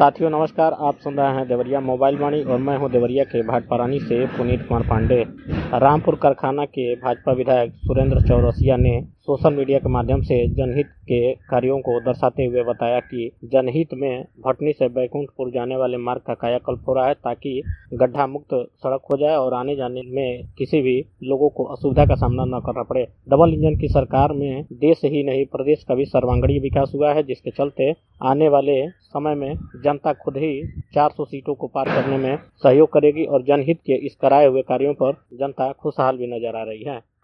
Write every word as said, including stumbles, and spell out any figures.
साथियों नमस्कार, आप सुन रहे हैं देवरिया मोबाइल वाणी और मैं हूं देवरिया के भाटपारानी से पुनीत कुमार पांडे। रामपुर कारखाना के भाजपा विधायक सुरेंद्र चौरसिया ने सोशल मीडिया के माध्यम से जनहित के कार्यों को दर्शाते हुए बताया कि जनहित में भटनी से बैकुंठपुर जाने वाले मार्ग का कायाकल्प हो रहा है ताकि गड्ढा मुक्त सड़क हो जाए और आने जाने में किसी भी लोगों को असुविधा का सामना न करना पड़े। डबल इंजन की सरकार में देश ही नहीं प्रदेश का भी सर्वांगीण विकास हुआ है, जिसके चलते आने वाले समय में जनता खुद ही चार सौ सीटों को पार करने में सहयोग करेगी और जनहित के इस कराए हुए कार्यों पर जनता खुशहाल भी नजर आ रही है।